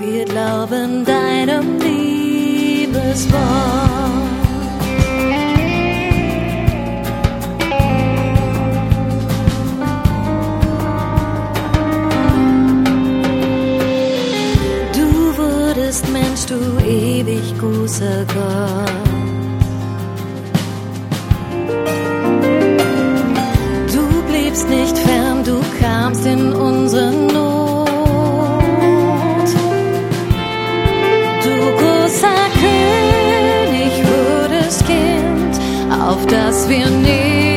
Wir glauben deinem Liebeswort. Du wurdest Mensch, du ewig großer Gott. Du bliebst nicht fern, du kamst in unsere Not. Du großer König wurdest Kind, auf dass wir nicht